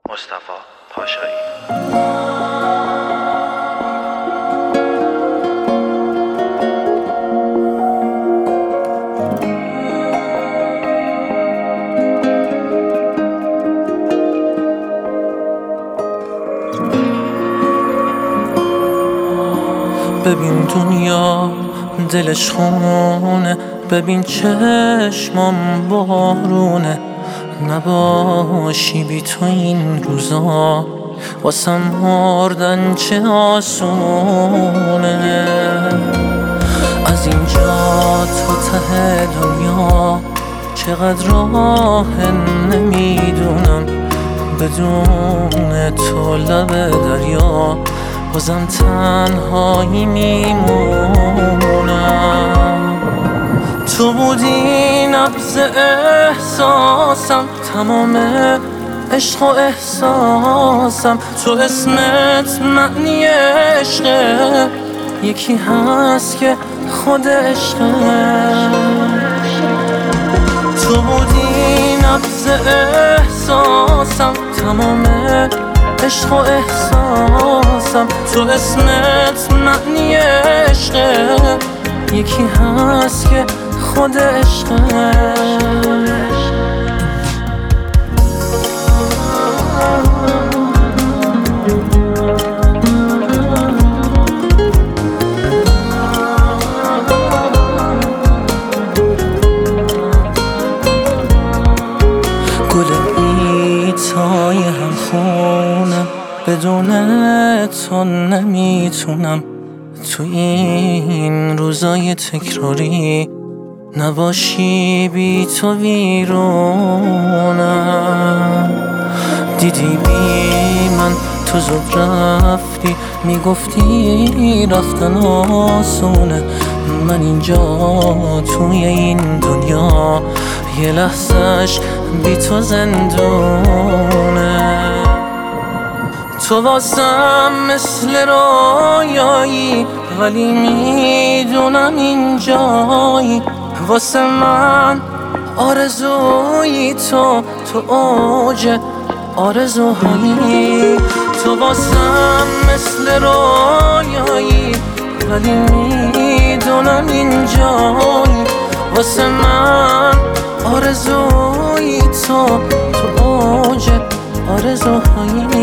مصطفی پاشایی. ببین دنیا دلش خونه، ببین چشمام بارونه، نباشی بی تو این روزا واسم مردن چه آسونه. از اینجا تا ته دنیا چقدر راه نمیدونم، بدون تو لب دریا بازم تنهایی میمونم. تو بودی نبض احساسم، تمام عشق و احساسم، تو اسمت معنی عشقه، یکی هست که خود عشقه. تو بودی نبض احساسم، تمام عشق و احساسم، تو اسمت معنی عشقه، یکی هست که خود عشقه. گل بیتای هم خونم، بدون تو نمیتونم، تو این روزای تکراری نباشی بی تو ویرونم. دیدی بی من تو زود رفتی، میگفتی رفتن آسونه، من اینجا توی این دنیا یه لحظهش بی تو زندونه. تو واسم مثل رویایی، ولی میدونم اینجایی واسه من آرزویی، تو اوج آرزوهایی. تو واسم مثل رویایی، ولی میدونم اینجایی واسه من آرزویی، تو اوج آرزوهایی.